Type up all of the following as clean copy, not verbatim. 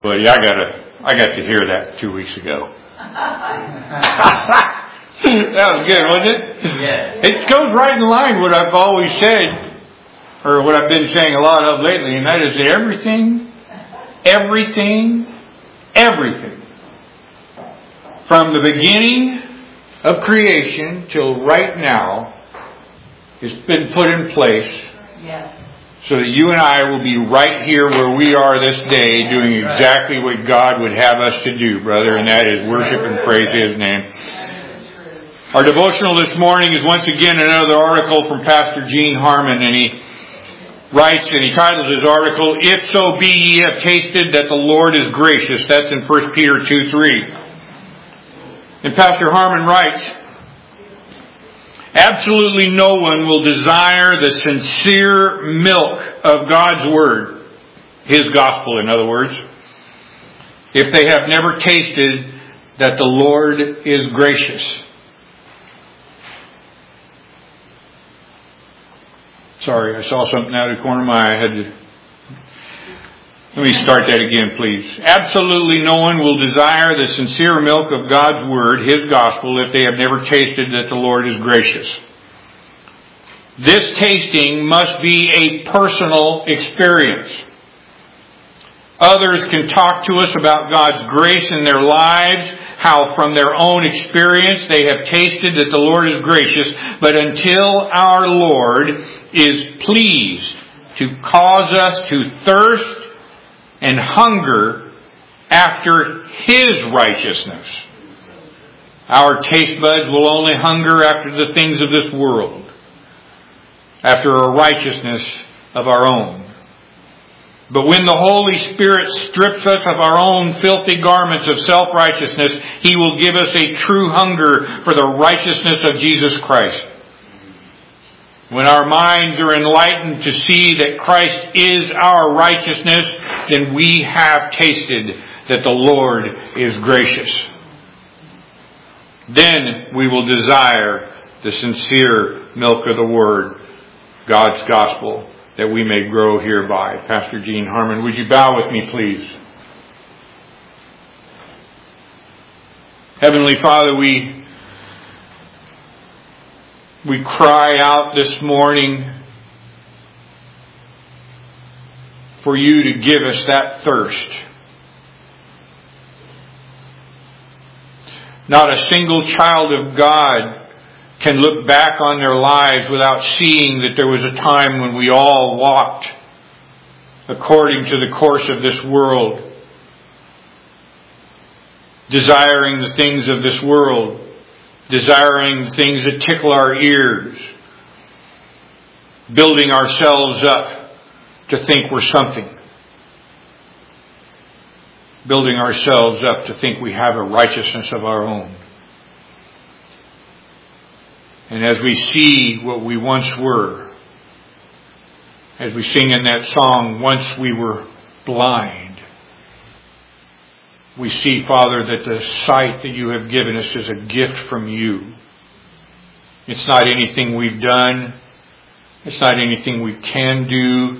But yeah, I got to hear that 2 weeks ago. That was good, wasn't it? Yes. It goes right in line with what I've always said, or what I've been saying a lot of lately, and that is everything, from the beginning of creation till right now, has been put in place. Yes. So that you and I will be right here where we are this day, doing exactly what God would have us to do, brother, and that is worship and praise His name. Our devotional this morning is once again another article from Pastor Gene Harmon, and he writes, and he titles his article, "If so be ye have tasted that the Lord is gracious." That's in 1 Peter 2:3. And Pastor Harmon writes, "Absolutely no one will desire the sincere milk of God's Word," His gospel in other words, "if they have never tasted that the Lord is gracious." Sorry, I saw something out of the corner of my eye. I had to... Let me start that again, please. Absolutely no one will desire the sincere milk of God's Word, His gospel, if they have never tasted that the Lord is gracious. This tasting must be a personal experience. Others can talk to us about God's grace in their lives, how from their own experience they have tasted that the Lord is gracious, but until our Lord is pleased to cause us to thirst and hunger after His righteousness, our taste buds will only hunger after the things of this world, after a righteousness of our own. But when the Holy Spirit strips us of our own filthy garments of self-righteousness, He will give us a true hunger for the righteousness of Jesus Christ. When our minds are enlightened to see that Christ is our righteousness, then we have tasted that the Lord is gracious. Then we will desire the sincere milk of the Word, God's gospel, that we may grow hereby. Pastor Gene Harmon, would you bow with me, please? Heavenly Father, we cry out this morning for you to give us that thirst. Not a single child of God can look back on their lives without seeing that there was a time when we all walked according to the course of this world, desiring the things of this world, desiring things that tickle our ears, building ourselves up to think we're something, building ourselves up to think we have a righteousness of our own. And as we see what we once were, as we sing in that song, once we were blind, we see, Father, that the sight that you have given us is a gift from you. It's not anything we've done. It's not anything we can do.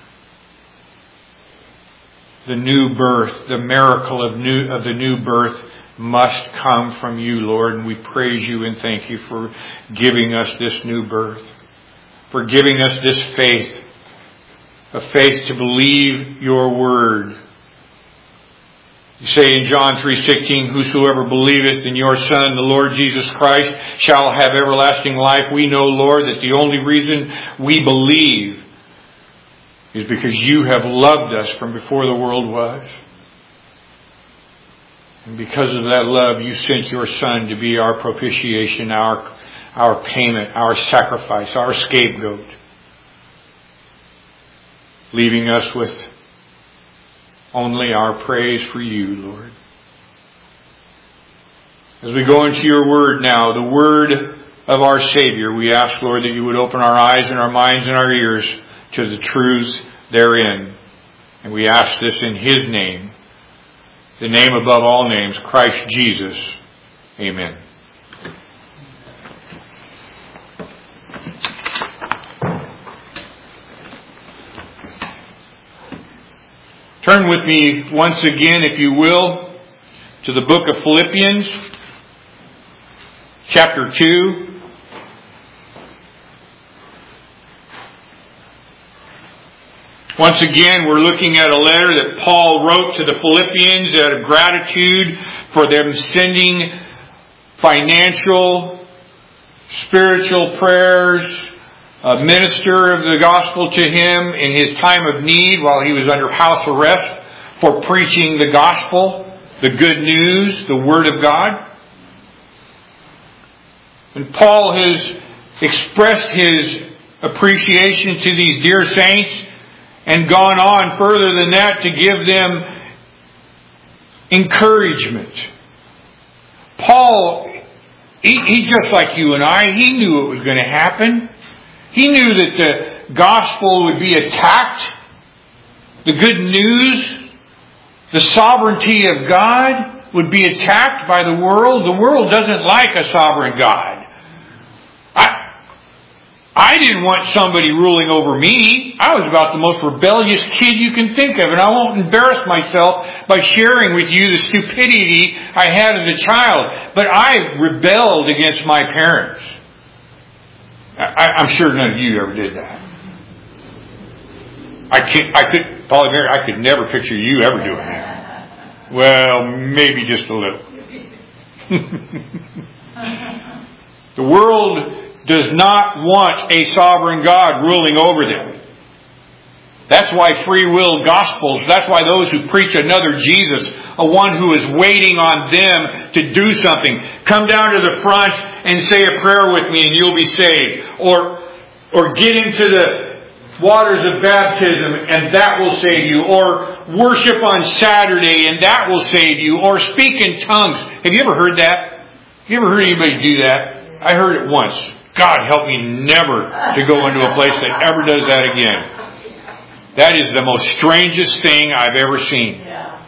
The new birth, the miracle of the new birth must come from you, Lord, and we praise you and thank you for giving us this new birth, for giving us this faith, a faith to believe your word. You say in John 3:16, "Whosoever believeth in your Son, the Lord Jesus Christ, shall have everlasting life." We know, Lord, that the only reason we believe is because you have loved us from before the world was. And because of that love, you sent your Son to be our propitiation, our payment, our sacrifice, our scapegoat, leaving us with only our praise for you, Lord. As we go into your word now, the word of our Savior, we ask, Lord, that you would open our eyes and our minds and our ears to the truths therein. And we ask this in His name, the name above all names, Christ Jesus. Amen. Turn Turn with me once again, if you will, to the book of Philippians, chapter 2. Once again, we're looking at a letter that Paul wrote to the Philippians out of gratitude for them sending financial, spiritual prayers, a minister of the gospel to him in his time of need while he was under house arrest for preaching the gospel, the good news, the Word of God. And Paul has expressed his appreciation to these dear saints and gone on further than that to give them encouragement. Paul, he just like you and I, he knew it was going to happen. He knew that the gospel would be attacked. The good news, the sovereignty of God would be attacked by the world. The world doesn't like a sovereign God. I didn't want somebody ruling over me. I was about the most rebellious kid you can think of, and I won't embarrass myself by sharing with you the stupidity I had as a child. But I rebelled against my parents. I'm sure none of you ever did that. I could never picture you ever doing that. Well, maybe just a little. The world does not want a sovereign God ruling over them. That's why free will gospels, that's why those who preach another Jesus, a one who is waiting on them to do something, come down to the front and say a prayer with me and you'll be saved. Or get into the waters of baptism and that will save you. Or worship on Saturday and that will save you. Or speak in tongues. Have you ever heard that? Have you ever heard anybody do that? I heard it once. God help me never to go into a place that ever does that again. That is the most strangest thing I've ever seen.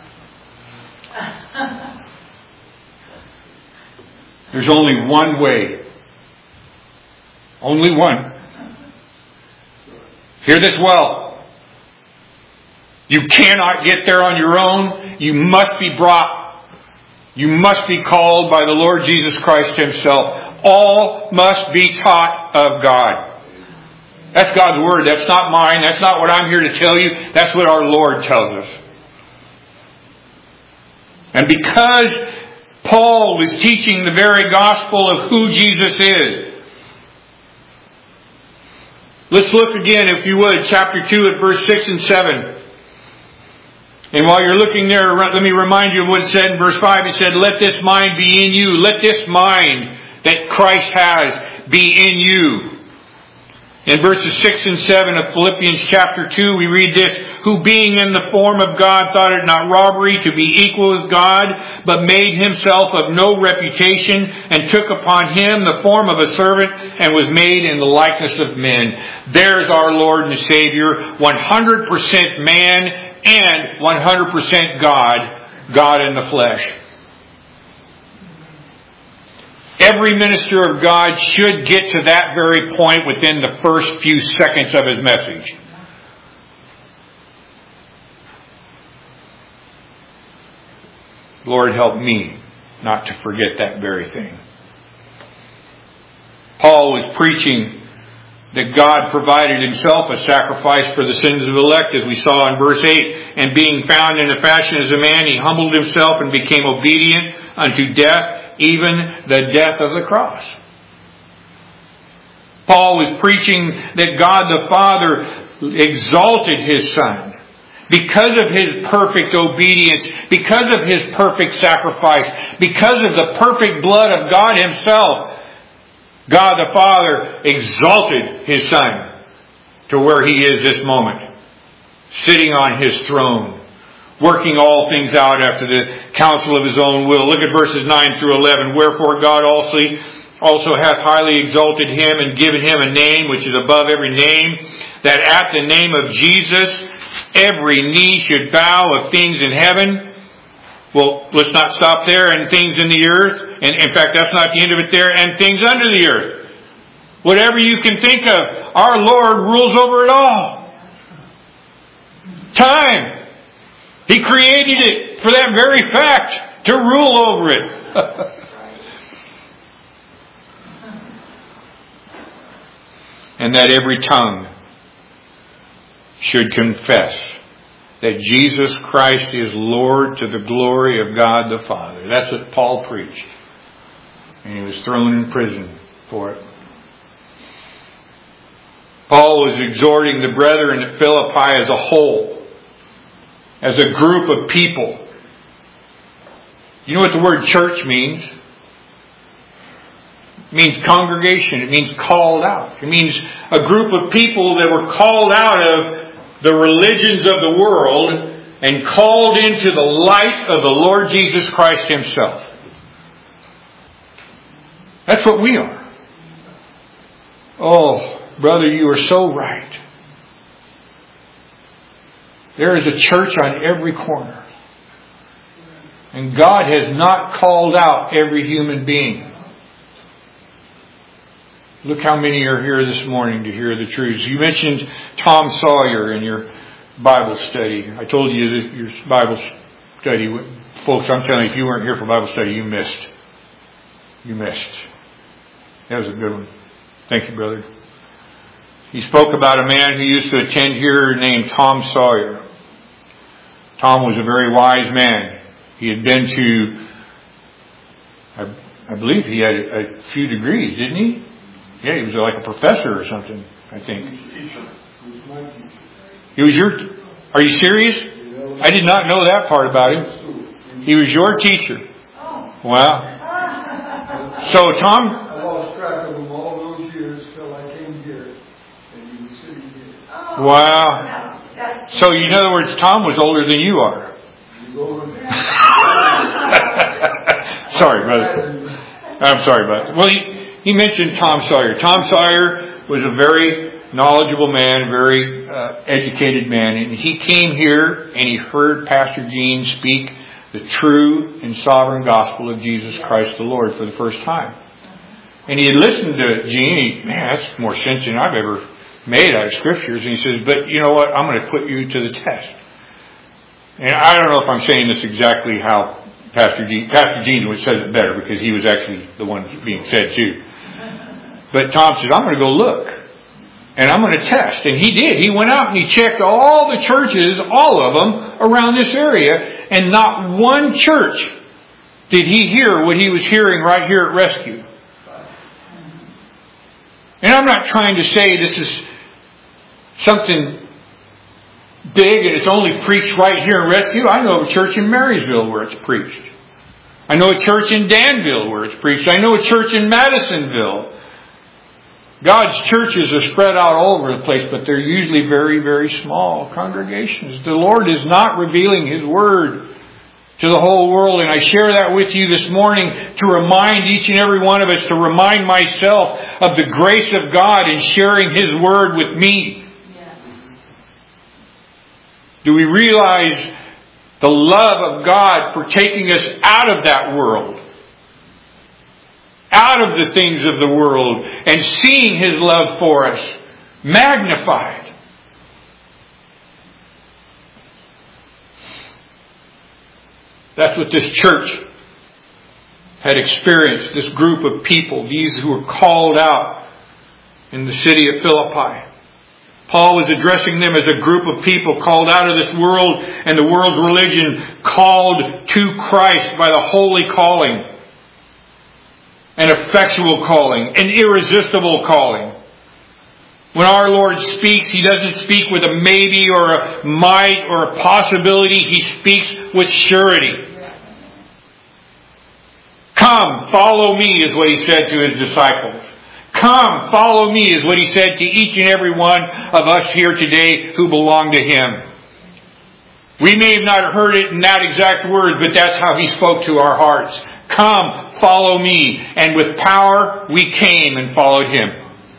There's only one way. Only one. Hear this well. You cannot get there on your own. You must be brought. You must be called by the Lord Jesus Christ Himself. All must be taught of God. That's God's Word. That's not mine. That's not what I'm here to tell you. That's what our Lord tells us. And because Paul was teaching the very gospel of who Jesus is, let's look again, if you would, chapter 2 at verse 6 and 7. And while you're looking there, let me remind you of what it said in verse 5. It said, "Let this mind be in you. Let this mind that Christ has be in you." In verses 6 and 7 of Philippians chapter 2, we read this: "Who being in the form of God thought it not robbery to be equal with God, but made himself of no reputation, and took upon him the form of a servant, and was made in the likeness of men." There's our Lord and Savior, 100% man and 100% God, God in the flesh. Every minister of God should get to that very point within the first few seconds of his message. Lord, help me not to forget that very thing. Paul was preaching that God provided Himself a sacrifice for the sins of the elect, as we saw in verse 8. "And being found in the fashion as a man, He humbled Himself and became obedient unto death, even the death of the cross." Paul was preaching that God the Father exalted His Son because of His perfect obedience, because of His perfect sacrifice, because of the perfect blood of God Himself. God the Father exalted His Son to where He is this moment, sitting on His throne, working all things out after the counsel of His own will. Look at verses 9 through 11. "Wherefore God also hath highly exalted Him, and given Him a name which is above every name, that at the name of Jesus every knee should bow, of things in heaven." Well, let's not stop there. "And things in the earth." And in fact, that's not the end of it there. "And things under the earth." Whatever you can think of, our Lord rules over it all. Time. He created it for that very fact, to rule over it. And that every tongue should confess that Jesus Christ is Lord to the glory of God the Father. That's what Paul preached. And he was thrown in prison for it. Paul was exhorting the brethren at Philippi as a whole, as a group of people. You know what the word church means? It means congregation. It means called out. It means a group of people that were called out of the religions of the world and called into the light of the Lord Jesus Christ Himself. That's what we are. Oh, brother, you are so right. There is a church on every corner. And God has not called out every human being. Look how many are here this morning to hear the truths. You mentioned Tom Sawyer in your Bible study. I told you that your Bible study, folks, I'm telling you, if you weren't here for Bible study, you missed. You missed. That was a good one. Thank you, brother. He spoke about a man who used to attend here named Tom Sawyer. Tom was a very wise man. He had been to, I believe he had a few degrees, didn't he? Yeah, he was like a professor or something, I think. He was your... Are you serious? I did not know that part about him. He was your teacher. Wow. So Tom... I lost track of him all those years till I came here. And he was sitting here. Wow. So in other words, Tom was older than you are. Sorry, brother. I'm sorry, brother. Well, he mentioned Tom Sawyer. Tom Sawyer was a very knowledgeable man, very educated man. And he came here and he heard Pastor Gene speak the true and sovereign gospel of Jesus Christ the Lord for the first time. And he had listened to Gene. Man, that's more sense than I've ever made out of scriptures. And he says, but you know what? I'm going to put you to the test. And I don't know if I'm saying this exactly how Pastor Gene says it better, because he was actually the one being said to. But Tom said, I'm going to go look. And I'm going to test. And he did. He went out and he checked all the churches, all of them, around this area. And not one church did he hear what he was hearing right here at Rescue. And I'm not trying to say this is something big and it's only preached right here in Rescue. I know of a church in Marysville where it's preached. I know a church in Danville where it's preached. I know a church in Madisonville. God's churches are spread out all over the place, but they're usually very, very small congregations. The Lord is not revealing His Word to the whole world, and I share that with you this morning to remind each and every one of us, to remind myself of the grace of God in sharing His Word with me. Yes. Do we realize the love of God for taking us out of that world? Out of the things of the world, and seeing His love for us magnified. That's what this church had experienced, this group of people, these who were called out in the city of Philippi. Paul was addressing them as a group of people called out of this world and the world's religion, called to Christ by the holy calling. An effectual calling, an irresistible calling. When our Lord speaks, He doesn't speak with a maybe or a might or a possibility. He speaks with surety. Come, follow me is what He said to His disciples. Come, follow me is what He said to each and every one of us here today who belong to Him. We may have not heard it in that exact words, but that's how He spoke to our hearts. Come, follow me. And with power, we came and followed Him.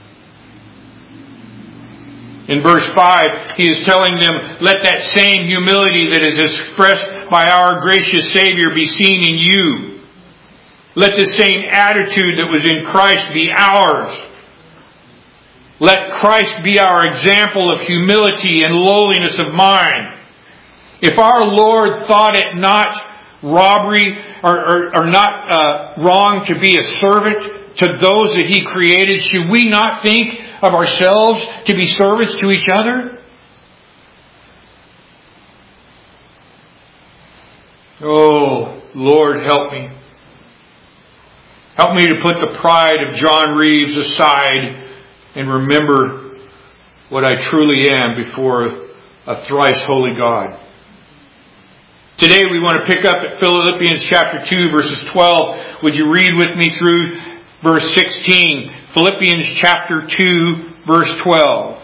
In verse 5, He is telling them, let that same humility that is expressed by our gracious Savior be seen in you. Let the same attitude that was in Christ be ours. Let Christ be our example of humility and lowliness of mind. If our Lord thought it not robbery or not wrong to be a servant to those that He created, should we not think of ourselves to be servants to each other? Oh, Lord, help me. Help me to put the pride of John Reeves aside and remember what I truly am before a thrice holy God. Today we want to pick up at Philippians chapter 2, verses 12. Would you read with me through verse 16? Philippians chapter 2, verse 12.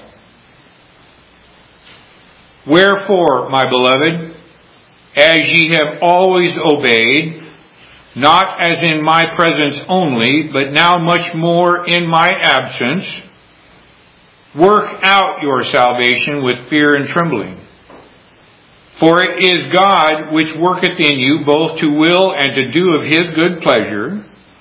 Wherefore, my beloved, as ye have always obeyed, not as in my presence only, but now much more in my absence, work out your salvation with fear and trembling. For it is God which worketh in you both to will and to do of His good pleasure.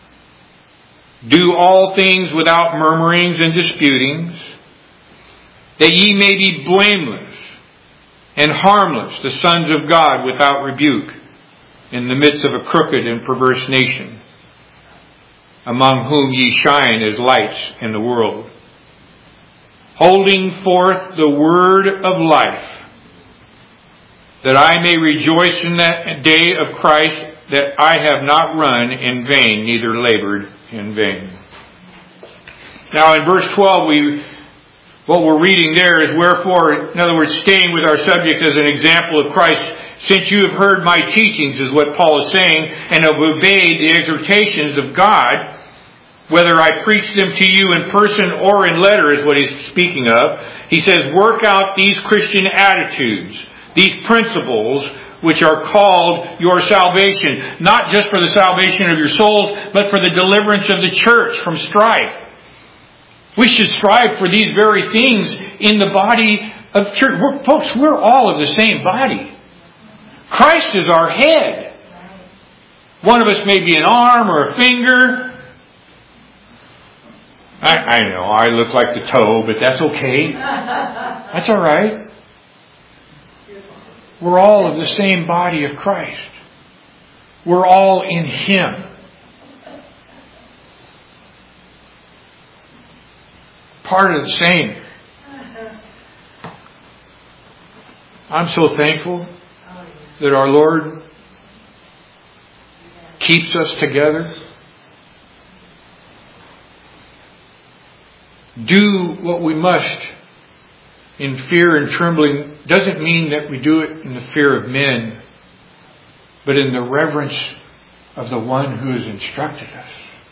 Do all things without murmurings and disputings, that ye may be blameless and harmless, the sons of God without rebuke, in the midst of a crooked and perverse nation, among whom ye shine as lights in the world, holding forth the word of life, that I may rejoice in that day of Christ, that I have not run in vain, neither labored in vain. Now in verse 12, what we're reading there is, wherefore, in other words, staying with our subject as an example of Christ, since you have heard my teachings, is what Paul is saying, and have obeyed the exhortations of God, whether I preach them to you in person or in letter, is what he's speaking of. He says, work out these Christian attitudes, these principles, which are called your salvation, not just for the salvation of your souls, but for the deliverance of the church from strife. We should strive for these very things in the body of church. Folks, we're all of the same body. Christ is our head. One of us may be an arm or a finger. I know, I look like the toe, but that's okay. That's all right. We're all of the same body of Christ. We're all in Him. Part of the same. I'm so thankful that our Lord keeps us together. Do what we must in fear and trembling doesn't mean that we do it in the fear of men, but in the reverence of the one who has instructed us.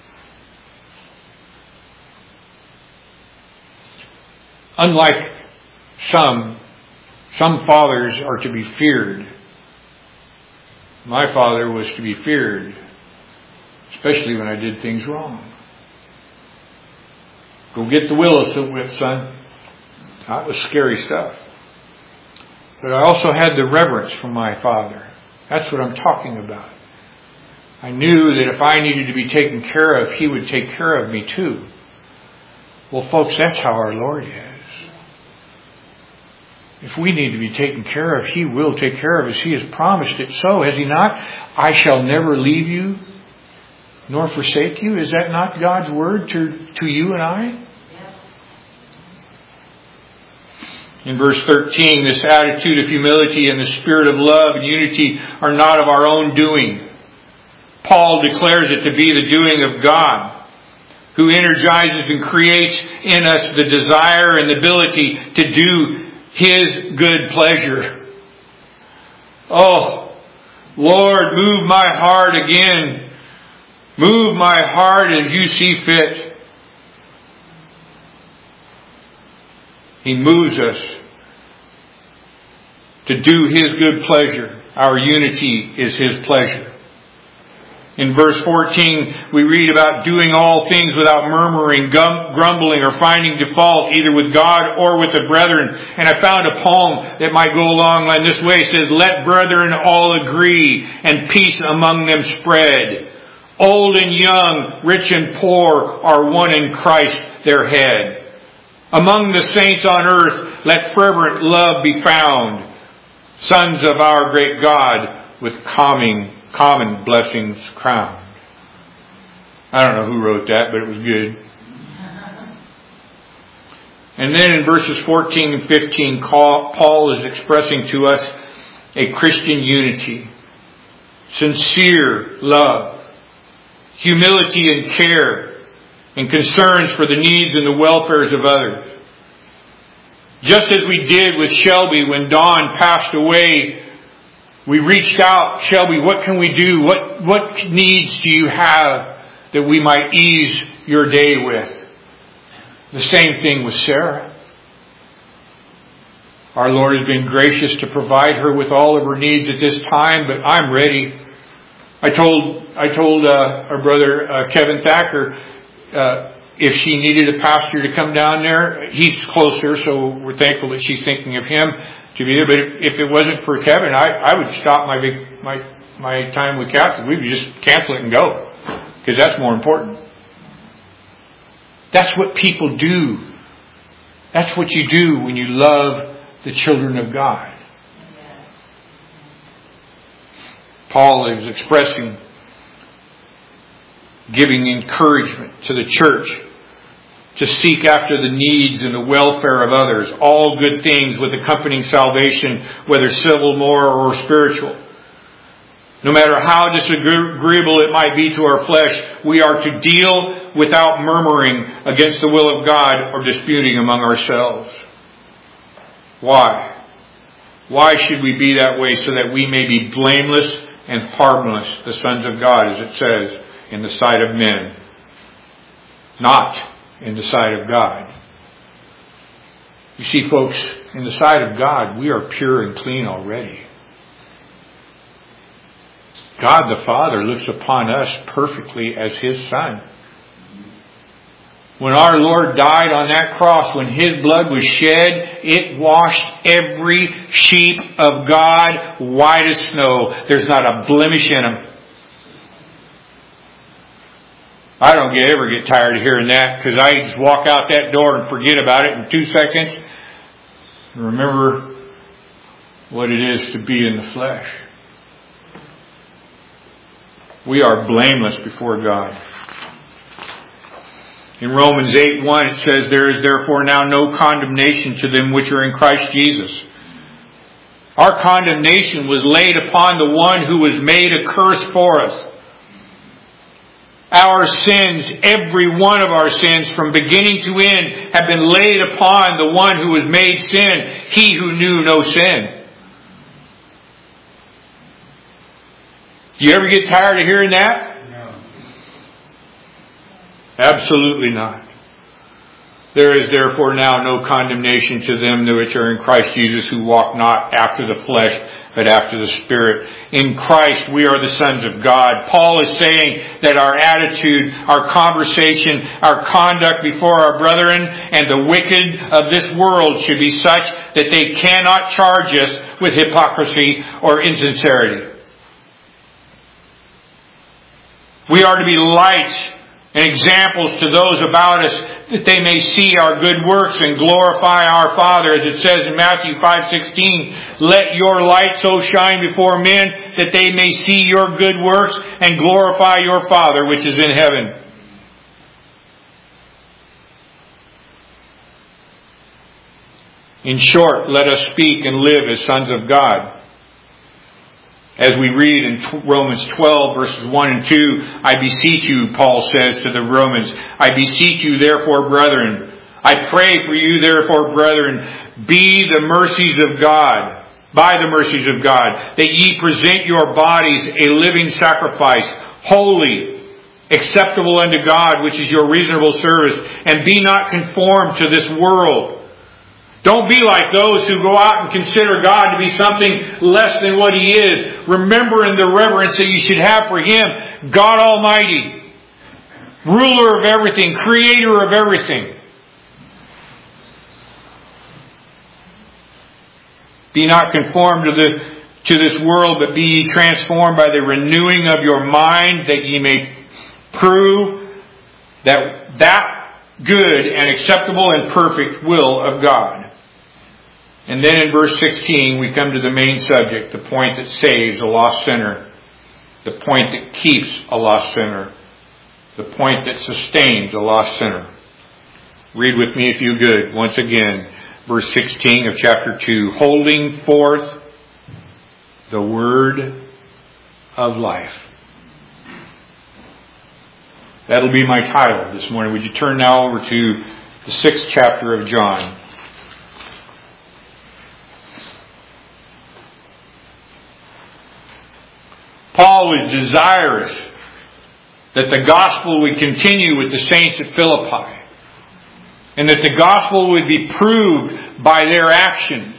Unlike some fathers are to be feared. My father was to be feared, especially when I did things wrong. Go get the willow whip, son. That was scary stuff. But I also had the reverence from my father. That's what I'm talking about. I knew that if I needed to be taken care of, He would take care of me too. Well, folks, that's how our Lord is. If we need to be taken care of, He will take care of us. He has promised it so, has He not? I shall never leave you nor forsake you. Is that not God's word to you and I? In verse 13, this attitude of humility and the spirit of love and unity are not of our own doing. Paul declares it to be the doing of God, who energizes and creates in us the desire and the ability to do His good pleasure. Oh, Lord, move my heart again. Move my heart as you see fit. He moves us to do His good pleasure. Our unity is His pleasure. In verse 14, we read about doing all things without murmuring, grumbling, or finding default either with God or with the brethren. And I found a poem that might go along in this way. It says, let brethren all agree, and peace among them spread. Old and young, rich and poor, are one in Christ their head. Among the saints on earth, let fervent love be found. Sons of our great God with common blessings crowned. I don't know who wrote that, but it was good. And then in verses 14 and 15, Paul is expressing to us a Christian unity, sincere love, humility and care, and concerns for the needs and the welfares of others. Just as we did with Shelby when Dawn passed away, we reached out, Shelby, what can we do? What needs do you have that we might ease your day with? The same thing with Sarah. Our Lord has been gracious to provide her with all of her needs at this time, but I'm ready. I told our brother Kevin Thacker if she needed a pastor to come down there. He's closer, so we're thankful that she's thinking of him to be there. But if it wasn't for Kevin, I would stop my time with Kathy. We would just cancel it and go, because that's more important. That's what people do. That's what you do when you love the children of God. Paul is expressing, giving encouragement to the church to seek after the needs and the welfare of others, all good things with accompanying salvation, whether civil, moral, or spiritual. No matter how disagreeable it might be to our flesh, we are to deal without murmuring against the will of God or disputing among ourselves. Why? Why should we be that way? So that we may be blameless and harmless, the sons of God, as it says, in the sight of men, not in the sight of God. You see, folks, in the sight of God, we are pure and clean already. God the Father looks upon us perfectly as His Son. When our Lord died on that cross, when His blood was shed, it washed every sheep of God white as snow. There's not a blemish in them. I don't ever get tired of hearing that, because I just walk out that door and forget about it in 2 seconds and remember what it is to be in the flesh. We are blameless before God. In Romans 8:1 it says, "There is therefore now no condemnation to them which are in Christ Jesus." Our condemnation was laid upon the one who was made a curse for us. Our sins, every one of our sins from beginning to end, have been laid upon the one who was made sin, He who knew no sin. Do you ever get tired of hearing that? No. Absolutely not. There is therefore now no condemnation to them which are in Christ Jesus, who walk not after the flesh, but after the Spirit. In Christ we are the sons of God. Paul is saying that our attitude, our conversation, our conduct before our brethren and the wicked of this world should be such that they cannot charge us with hypocrisy or insincerity. We are to be lights and examples to those about us, that they may see our good works and glorify our Father. As it says in Matthew 5:16, "Let your light so shine before men that they may see your good works and glorify your Father which is in heaven." In short, let us speak and live as sons of God. As we read in Romans 12, verses 1 and 2, "I beseech you," Paul says to the Romans, "I beseech you, therefore, brethren, I pray for you, therefore, brethren, by the mercies of God, that ye present your bodies a living sacrifice, holy, acceptable unto God, which is your reasonable service, and be not conformed to this world." Don't be like those who go out and consider God to be something less than what He is. Remember in the reverence that you should have for Him, God Almighty, ruler of everything, creator of everything. Be not conformed to this world, but be ye transformed by the renewing of your mind, that ye may prove that good and acceptable and perfect will of God. And then in verse 16 we come to the main subject, the point that saves a lost sinner, the point that keeps a lost sinner, the point that sustains a lost sinner. Read with me if you could, once again, verse 16 of chapter 2. Holding forth the word of life. That'll be my title this morning. Would you turn now over to the 6th chapter of John. Paul was desirous that the gospel would continue with the saints at Philippi, and that the gospel would be proved by their actions.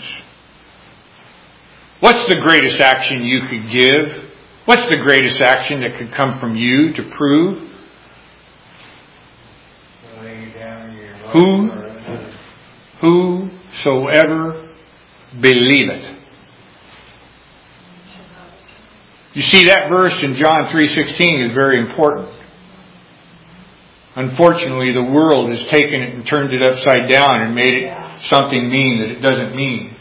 What's the greatest action you could give? What's the greatest action that could come from you to prove? Whosoever believeth. You see, that verse in John 3:16 is very important. Unfortunately, the world has taken it and turned it upside down and made it something mean that it doesn't mean.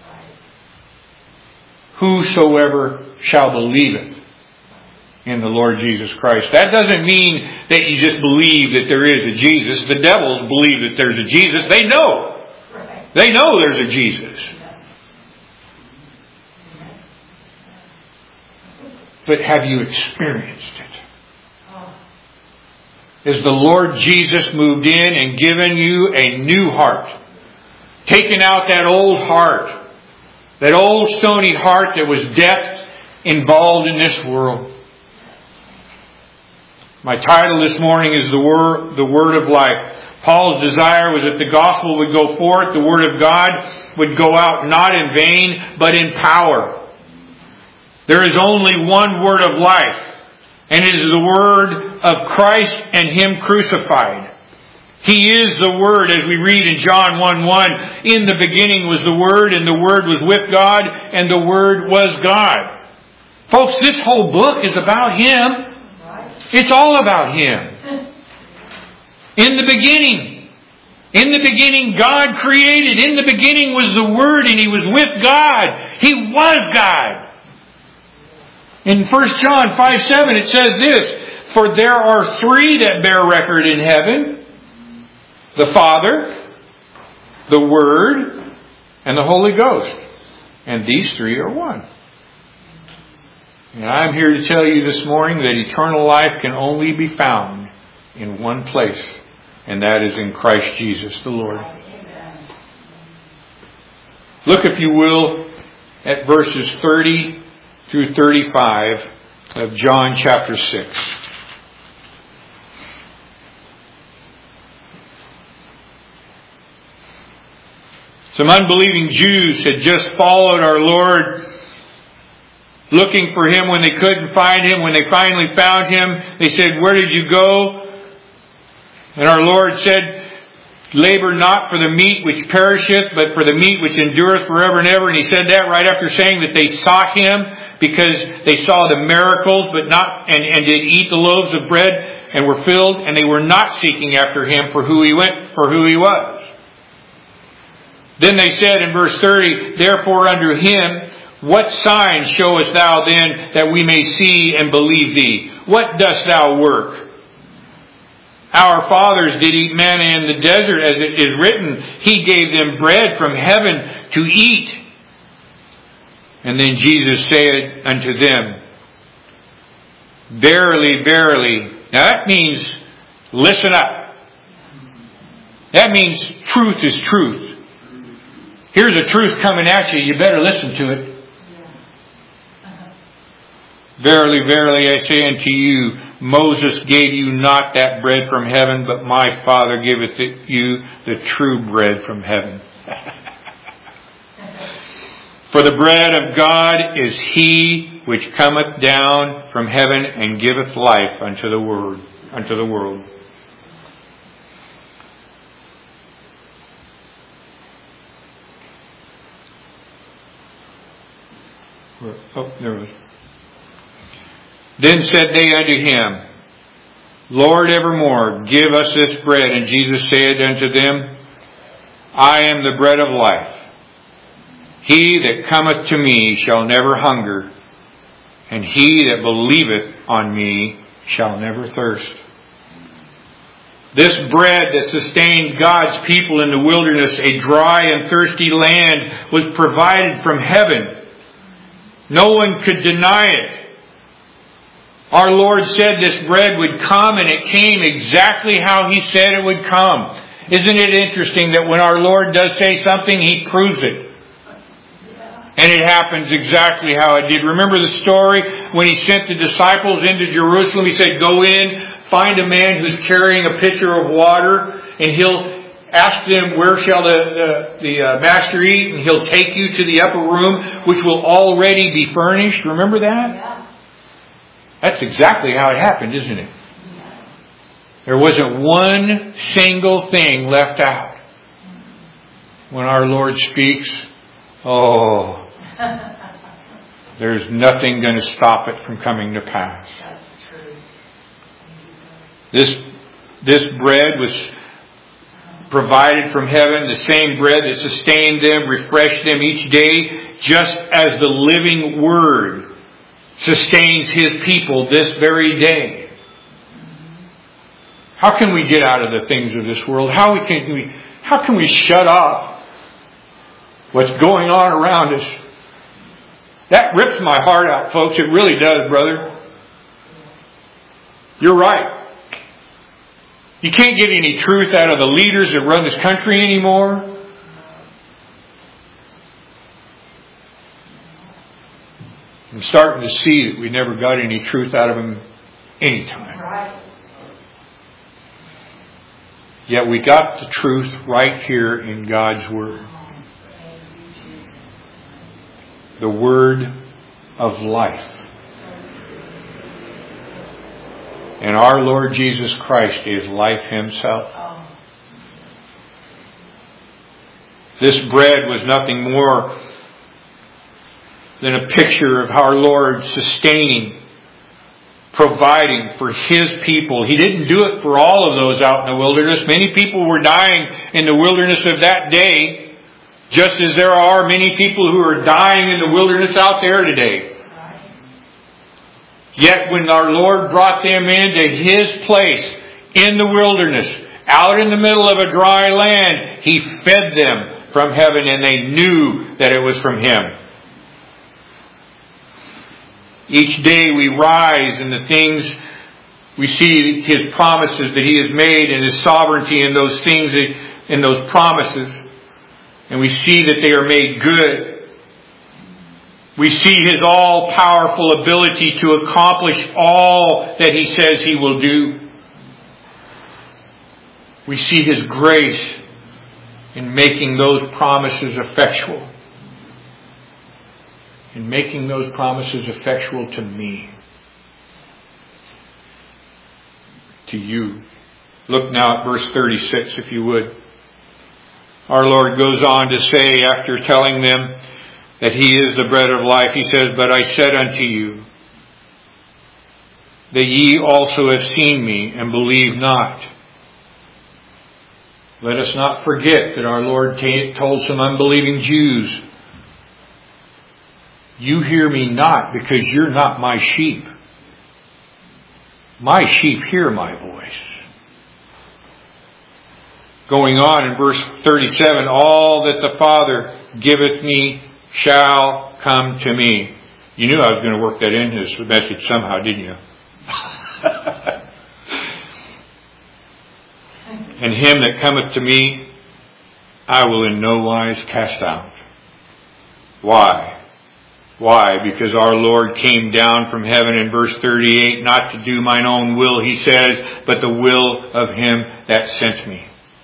Whosoever shall believeth in the Lord Jesus Christ. That doesn't mean that you just believe that there is a Jesus. The devils believe that there's a Jesus. They know. They know there's a Jesus. But have you experienced it? Has the Lord Jesus moved in and given you a new heart? Taken out that old heart, that old stony heart that was death involved in this world. My title this morning is the Word of Life. Paul's desire was that the gospel would go forth, the Word of God would go out not in vain, but in power. There is only one Word of life, and it is the Word of Christ and Him crucified. He is the Word, as we read in John 1:1. In the beginning was the Word, and the Word was with God, and the Word was God. Folks, this whole book is about Him. It's all about Him. In the beginning, God created. In the beginning was the Word, and He was with God. He was God. In 1 John 5:7 it says this, for there are three that bear record in heaven, the Father, the Word, and the Holy Ghost. And these three are one. And I'm here to tell you this morning that eternal life can only be found in one place, and that is in Christ Jesus the Lord. Look, if you will, at verses 30 through 35 of John chapter 6. Some unbelieving Jews had just followed our Lord, looking for Him when they couldn't find Him. When they finally found Him, they said, where did you go? And our Lord said, labor not for the meat which perisheth, but for the meat which endureth forever and ever. And He said that right after saying that they sought Him because they saw the miracles, but not and did eat the loaves of bread and were filled, and they were not seeking after Him for who He was. Then they said in verse 30, therefore unto Him, what sign showest thou then that we may see and believe thee? What dost thou work? Our fathers did eat manna in the desert, as it is written, He gave them bread from heaven to eat. And then Jesus said unto them, verily, verily. Now that means listen up. That means truth is truth. Here's a truth coming at you. You better listen to it. Verily, verily, I say unto you, Moses gave you not that bread from heaven, but my Father giveth you the true bread from heaven. For the bread of God is He which cometh down from heaven and giveth life unto the world. Oh, there it was. Then said they unto Him, Lord, evermore give us this bread. And Jesus said unto them, I am the bread of life. He that cometh to me shall never hunger, and he that believeth on me shall never thirst. This bread that sustained God's people in the wilderness, a dry and thirsty land, was provided from heaven. No one could deny it. Our Lord said this bread would come, and it came exactly how He said it would come. Isn't it interesting that when our Lord does say something, He proves it? And it happens exactly how it did. Remember the story when He sent the disciples into Jerusalem? He said, go in, find a man who's carrying a pitcher of water, and he'll ask them, where shall the master eat? And he'll take you to the upper room, which will already be furnished. Remember that? Yeah. That's exactly how it happened, isn't it? There wasn't one single thing left out. When our Lord speaks, there's nothing going to stop it from coming to pass. This bread was provided from heaven, the same bread that sustained them, refreshed them each day, just as the living Word sustains His people this very day. How can we get out of the things of this world? How can we shut off what's going on around us? That rips my heart out, folks. It really does, brother. You're right. You can't get any truth out of the leaders that run this country anymore. I'm starting to see that we never got any truth out of them anytime. Right. Yet we got the truth right here in God's Word. The Word of life. And our Lord Jesus Christ is life Himself. This bread was nothing more than a picture of our Lord sustaining, providing for His people. He didn't do it for all of those out in the wilderness. Many people were dying in the wilderness of that day, just as there are many people who are dying in the wilderness out there today. Yet when our Lord brought them into His place in the wilderness, out in the middle of a dry land, He fed them from heaven, and they knew that it was from Him. Each day we rise in the things, we see His promises that He has made and His sovereignty in those things, in those promises. And we see that they are made good. We see His all-powerful ability to accomplish all that He says He will do. We see His grace in making those promises effectual. In making those promises effectual to me. To you. Look now at verse 36, if you would. Our Lord goes on to say, after telling them that He is the bread of life, He says, but I said unto you, that ye also have seen me, and believe not. Let us not forget that our Lord told some unbelieving Jews, you hear me not because you're not my sheep. My sheep hear my voice. Going on in verse 37, all that the Father giveth me shall come to me. You knew I was going to work that in His message somehow, didn't you? And him that cometh to me, I will in no wise cast out. Why? Why? Because our Lord came down from heaven in verse 38, not to do mine own will, He says, but the will of Him that sent me.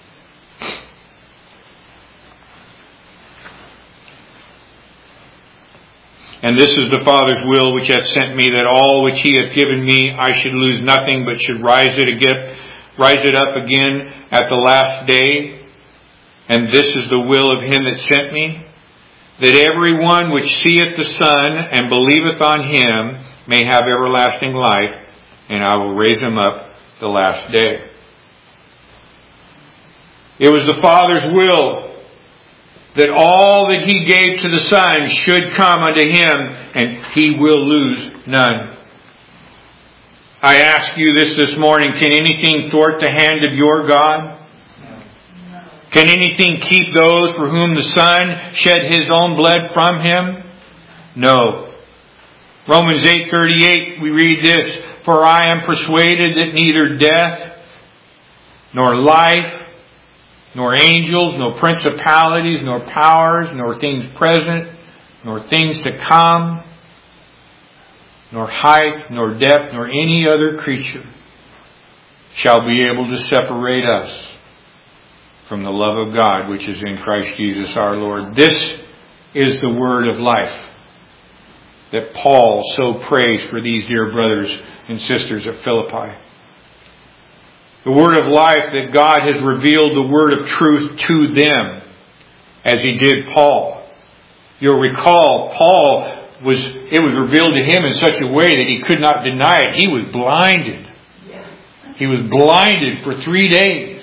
And this is the Father's will which hath sent me, that all which He hath given me, I should lose nothing, but should rise it up again at the last day. And this is the will of Him that sent me, that every one which seeth the Son and believeth on Him may have everlasting life, and I will raise him up the last day. It was the Father's will that all that He gave to the Son should come unto Him, and He will lose none. I ask you this morning, can anything thwart the hand of your God? Can anything keep those for whom the Son shed His own blood from Him? No. Romans 8:38, we read this, "For I am persuaded that neither death, nor life, nor angels, nor principalities, nor powers, nor things present, nor things to come, nor height, nor depth, nor any other creature shall be able to separate us from the love of God which is in Christ Jesus our Lord." This is the word of life that Paul so prays for these dear brothers and sisters at Philippi. The word of life that God has revealed the word of truth to them as He did Paul. You'll recall, it was revealed to him in such a way that he could not deny it. He was blinded. He was blinded for 3 days.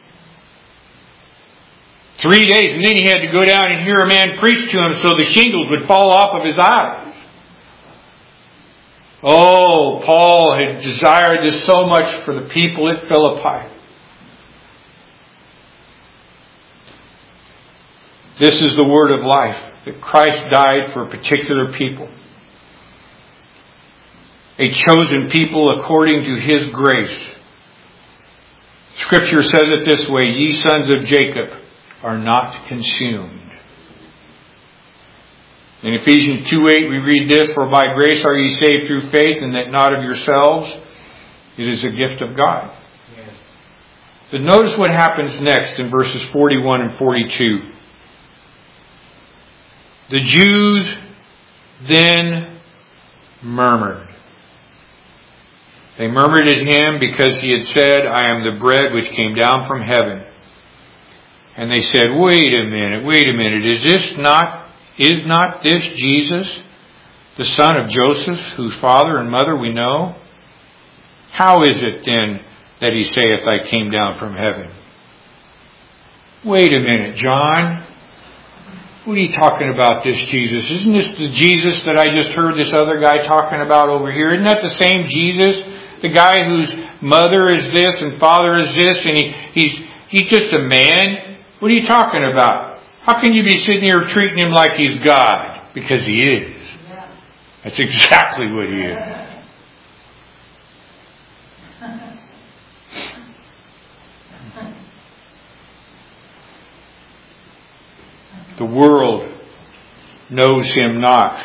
3 days, and then he had to go down and hear a man preach to him so the shingles would fall off of his eyes. Oh, Paul had desired this so much for the people at Philippi. This is the word of life, that Christ died for a particular people. A chosen people according to His grace. Scripture says it this way, "Ye sons of Jacob are not consumed." In Ephesians 2:8 we read this, "For by grace are ye saved through faith, and that not of yourselves. It is a gift of God." Yes. But notice what happens next in verses 41 and 42. "The Jews then murmured. They murmured at Him because He had said, 'I am the bread which came down from heaven.' And they said, wait a minute, is not this Jesus, the son of Joseph, whose father and mother we know? How is it then that He saith, 'I came down from heaven'?" Wait a minute, John. What are you talking about, this Jesus? Isn't this the Jesus that I just heard this other guy talking about over here? Isn't that the same Jesus? The guy whose mother is this and father is this, and he's just a man? What are you talking about? How can you be sitting here treating Him like He's God? Because He is. That's exactly what He is. The world knows Him not.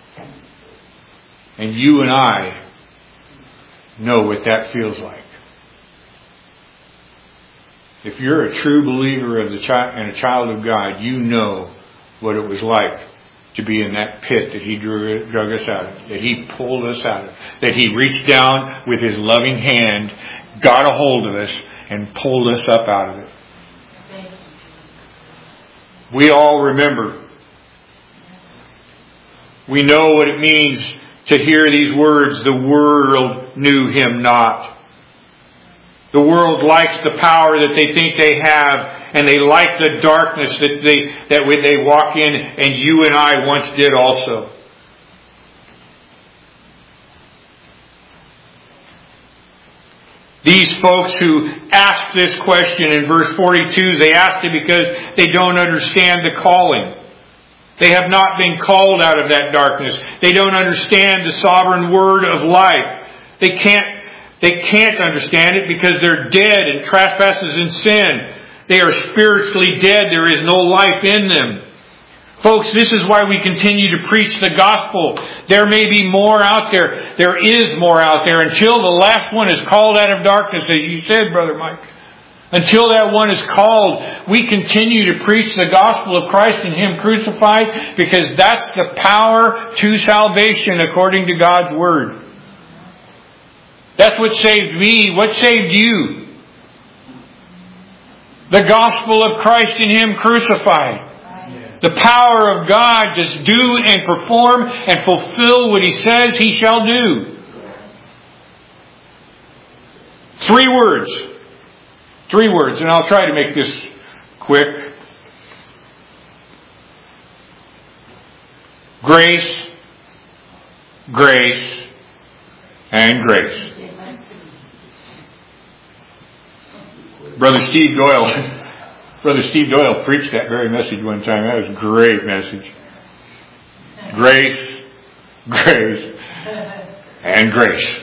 And you and I know what that feels like. If you're a true believer of and a child of God, you know what it was like to be in that pit that He drug us out of, that He pulled us out of, that He reached down with His loving hand, got a hold of us, and pulled us up out of it. We all remember. We know what it means to hear these words, "The world knew Him not." The world likes the power that they think they have, and they like the darkness that they walk in, and you and I once did also. These folks who asked this question in verse 42, they asked it because they don't understand the calling. They have not been called out of that darkness. They don't understand the sovereign word of life. They can't understand it because they're dead in trespasses and sin. They are spiritually dead. There is no life in them. Folks, this is why we continue to preach the gospel. There may be more out there. There is more out there until the last one is called out of darkness, as you said, Brother Mike. Until that one is called, we continue to preach the gospel of Christ and Him crucified, because that's the power to salvation according to God's Word. That's what saved me. What saved you? The gospel of Christ and Him crucified. The power of God to do and perform and fulfill what He says He shall do. 3 words. 3 words, and I'll try to make this quick. Grace, grace, and grace. Brother Steve Doyle preached that very message one time. That was a great message. Grace, grace, and grace.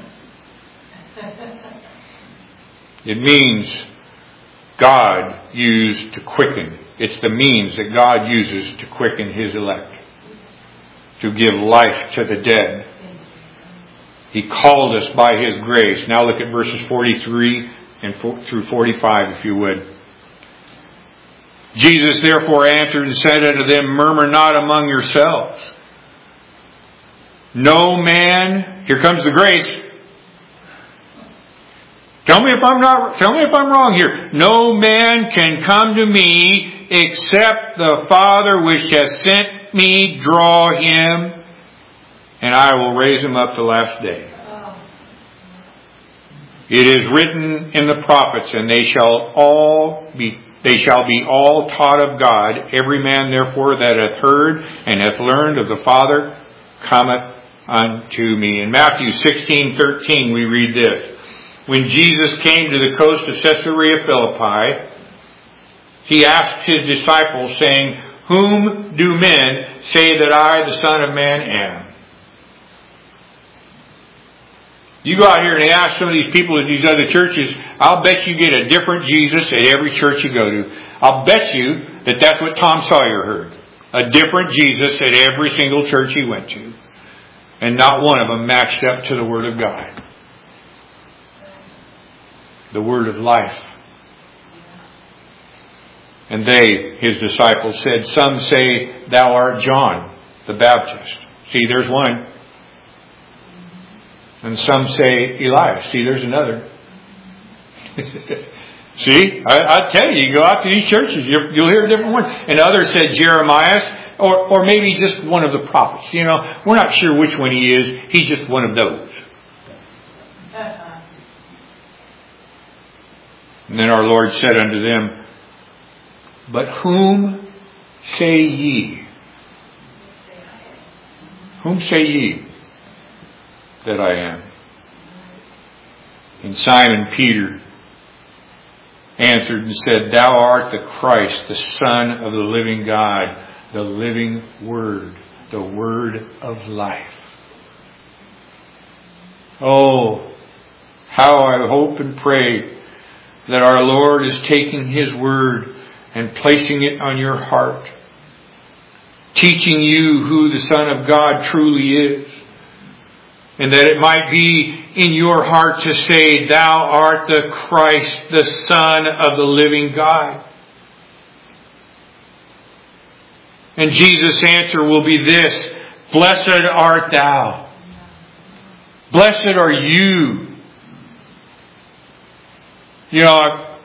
It means God used to quicken. It's the means that God uses to quicken His elect, to give life to the dead. He called us by His grace. Now look at verses 43 and through 45, if you would. Jesus therefore answered and said unto them, Murmur not among yourselves. No man, here comes the grace. Tell me if I'm wrong here. No man can come to me except the Father which has sent me draw him, and I will raise him up the last day. It is written in the prophets, and they shall be all taught of God. Every man therefore that hath heard and hath learned of the Father cometh unto me. In Matthew 16:13 we read this. When Jesus came to the coast of Caesarea Philippi, He asked His disciples, saying, Whom do men say that I, the Son of Man, am? You go out here and ask some of these people at these other churches, I'll bet you get a different Jesus at every church you go to. I'll bet you that that's what Tom Sawyer heard. A different Jesus at every single church he went to. And not one of them matched up to the Word of God. The Word of life. And they, His disciples, said, Some say thou art John the Baptist. See, there's one. And some say Elias. See, there's another. See, I tell you, you go out to these churches, you'll hear a different one. And others said Jeremiah, or maybe just one of the prophets. You know, we're not sure which one he is. He's just one of those. And then our Lord said unto them, But whom say ye? Whom say ye that I am? And Simon Peter answered and said, Thou art the Christ, the Son of the living God, the living Word, the Word of life. Oh, how I hope and pray that our Lord is taking His Word and placing it on your heart, teaching you who the Son of God truly is, and that it might be in your heart to say, Thou art the Christ, the Son of the living God. And Jesus' answer will be this, Blessed art thou. Blessed are you. You know,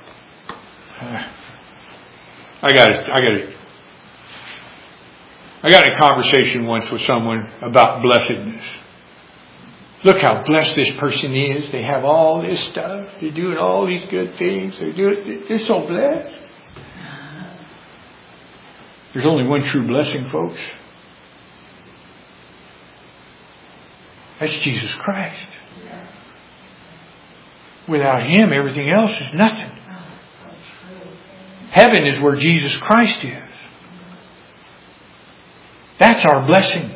I got a conversation once with someone about blessedness. Look how blessed this person is. They have all this stuff. They're doing all these good things. They're so blessed. There's only one true blessing, folks. That's Jesus Christ. Without Him, everything else is nothing. Heaven is where Jesus Christ is. That's our blessing.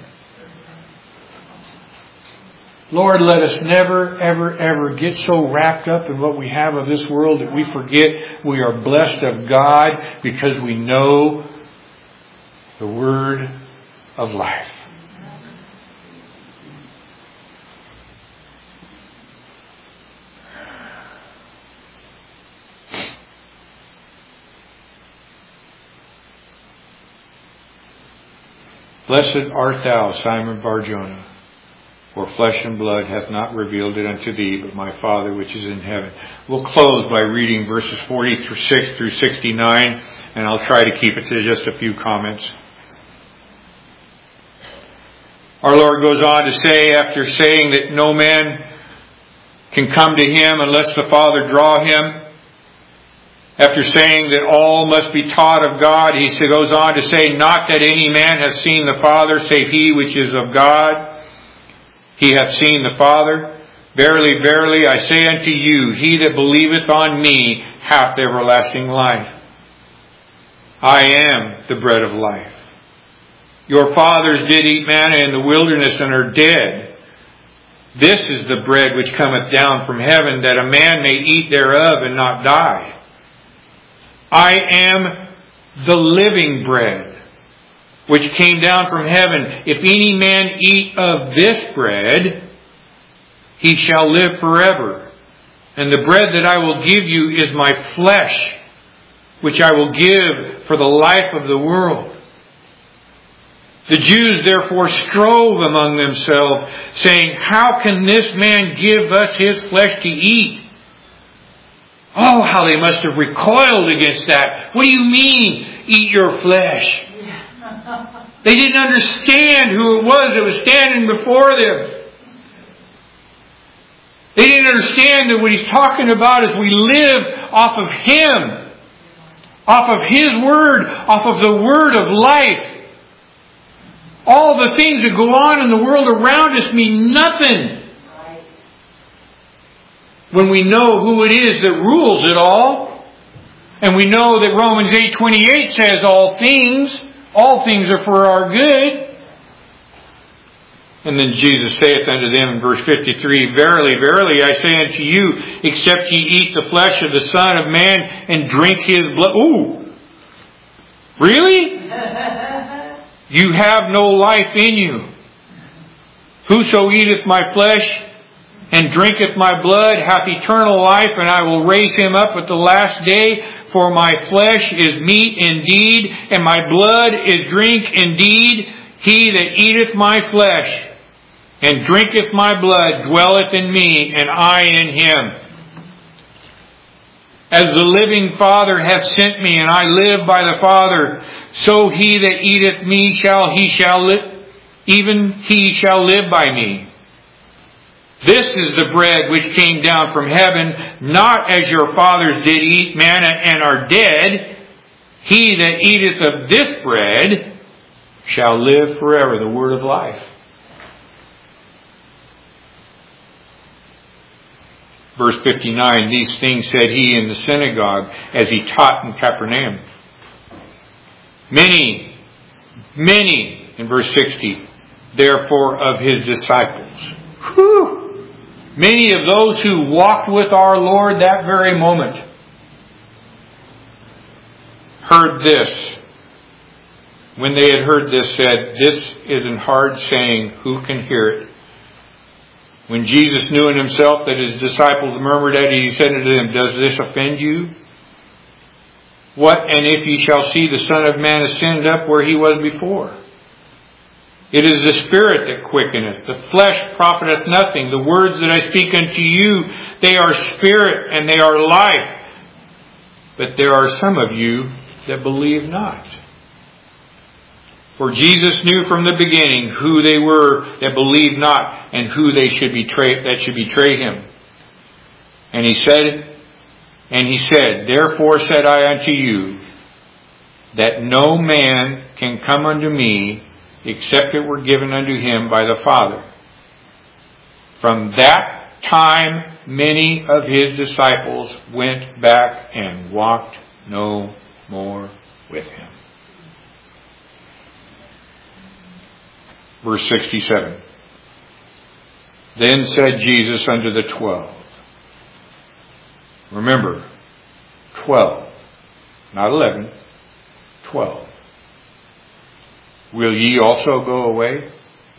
Lord, let us never, ever, ever get so wrapped up in what we have of this world that we forget we are blessed of God because we know the Word of life. Blessed art thou, Simon Bar-Jonah, for flesh and blood hath not revealed it unto thee, but my Father which is in heaven. We'll close by reading verses 46 through 69, and I'll try to keep it to just a few comments. Our Lord goes on to say, after saying that no man can come to Him unless the Father draw him, After saying that all must be taught of God, he goes on to say, not that any man hath seen the Father, save he which is of God. He hath seen the Father. Verily, verily, I say unto you, he that believeth on me hath everlasting life. I am the bread of life. Your fathers did eat manna in the wilderness and are dead. This is the bread which cometh down from heaven, that a man may eat thereof and not die. I am the living bread, which came down from heaven. If any man eat of this bread, he shall live forever. And the bread that I will give you is my flesh, which I will give for the life of the world. The Jews therefore strove among themselves, saying, how can this man give us his flesh to eat? Oh, how they must have recoiled against that. What do you mean, eat your flesh? They didn't understand who it was that was standing before them. They didn't understand that what he's talking about is we live off of Him, off of His Word, off of the Word of life. All the things that go on in the world around us mean nothing when we know who it is that rules it all. And we know that Romans 8:28 says all things are for our good. And then Jesus saith unto them in verse 53, verily, verily, I say unto you, except ye eat the flesh of the Son of Man and drink His blood. Ooh! Really? You have no life in you. Whoso eateth my flesh and drinketh my blood hath eternal life, and I will raise him up at the last day. For my flesh is meat indeed, and my blood is drink indeed. He that eateth my flesh and drinketh my blood dwelleth in me, and I in him. As the living Father hath sent me, and I live by the Father, so he that eateth me shall live by me. This is the bread which came down from heaven, not as your fathers did eat manna and are dead. He that eateth of this bread shall live forever. The word of life. Verse 59, these things said he in the synagogue as he taught in Capernaum. Many, in verse 60, therefore of his disciples. Many of those who walked with our Lord that very moment heard this. When they had heard this, said, this is an hard saying, who can hear it? When Jesus knew in himself that his disciples murmured at it, he said unto them, does this offend you? What, and if ye shall see the Son of Man ascend up where he was before? It is the Spirit that quickeneth. The flesh profiteth nothing. The words that I speak unto you, they are spirit and they are life. But there are some of you that believe not. For Jesus knew from the beginning who they were that believed not, and who they should betray him. And he said, therefore said I unto you, that no man can come unto me, except it were given unto him by the Father. From that time many of his disciples went back and walked no more with him. Verse 67. Then said Jesus unto the 12. Remember, 12. Not 11. 12. Will ye also go away?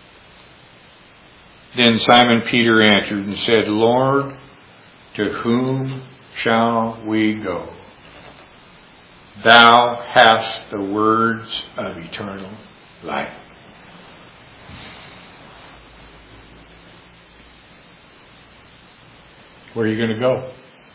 Then Simon Peter answered and said, Lord, to whom shall we go? Thou hast the words of eternal life. Where are you going to go?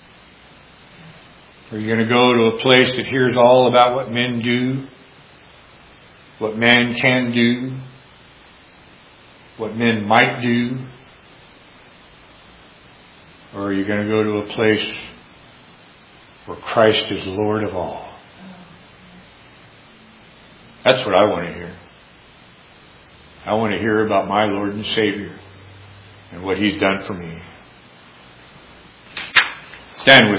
Are you going to go to a place that hears all about what men do? What man can do? What men might do? Or are you going to go to a place For Christ is Lord of all. That's what I want to hear. I want to hear about my Lord and Savior and what He's done for me. Stand with